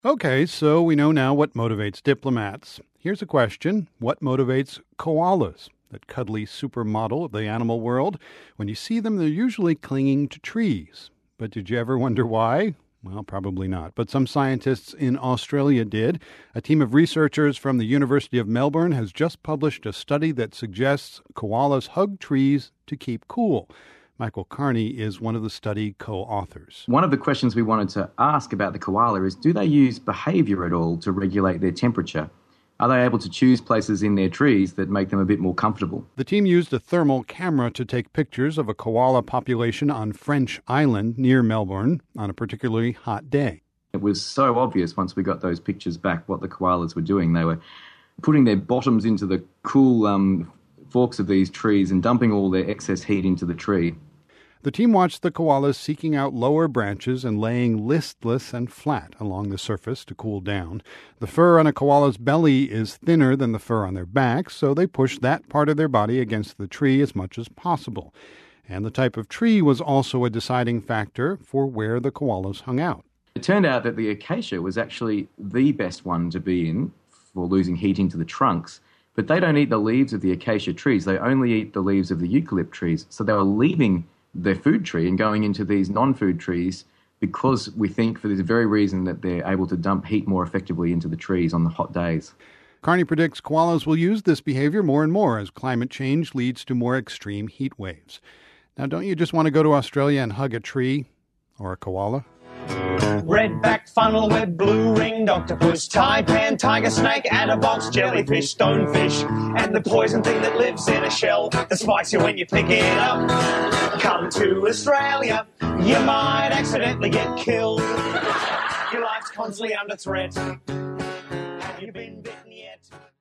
Okay, so we know now what motivates diplomats. Here's a question. What motivates koalas, that cuddly supermodel of the animal world? When you see them, they're usually clinging to trees. But did you ever wonder why? Well, probably not. But some scientists in Australia did. A team of researchers from the University of Melbourne has just published a study that suggests koalas hug trees to keep cool. Michael Carney is one of the study co-authors. One of the questions we wanted to ask about the koala is, do they use behaviour at all to regulate their temperature? Are they able to choose places in their trees that make them a bit more comfortable? The team used a thermal camera to take pictures of a koala population on French Island near Melbourne on a particularly hot day. It was so obvious once we got those pictures back what the koalas were doing. They were putting their bottoms into the cool forks of these trees and dumping all their excess heat into the tree. The team watched the koalas seeking out lower branches and laying listless and flat along the surface to cool down. The fur on a koala's belly is thinner than the fur on their back, so they push that part of their body against the tree as much as possible. And the type of tree was also a deciding factor for where the koalas hung out. It turned out that the acacia was actually the best one to be in for losing heat into the trunks. But they don't eat the leaves of the acacia trees. They only eat the leaves of the eucalypt trees. So they were leaving their food tree and going into these non-food trees because we think for this very reason that they're able to dump heat more effectively into the trees on the hot days. Carney predicts koalas will use this behavior more and more as climate change leads to more extreme heat waves. Now, don't you just want to go to Australia and hug a tree or a koala? Redback, funnel web, blue-ringed octopus, taipan, tiger snake, adderbox, jellyfish, stonefish, and the poison thing that lives in a shell that spikes you when you pick it up. Come to Australia, you might accidentally get killed. Your life's constantly under threat.